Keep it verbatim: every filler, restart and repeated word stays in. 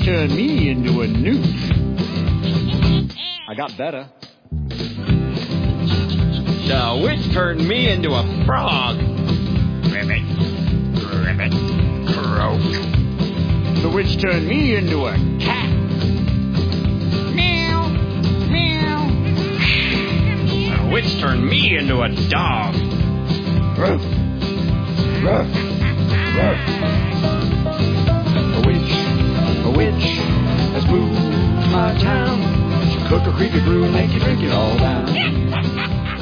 turned me into a newt. I got better. The witch turned me into a frog. Ribbit, ribbit, croak. The witch turned me into a cat. Meow, meow. The witch turned me into a dog. Ruff, ruff, ruff. A witch, a witch has moved to my town. She cook a creepy brew and make you drink it all down.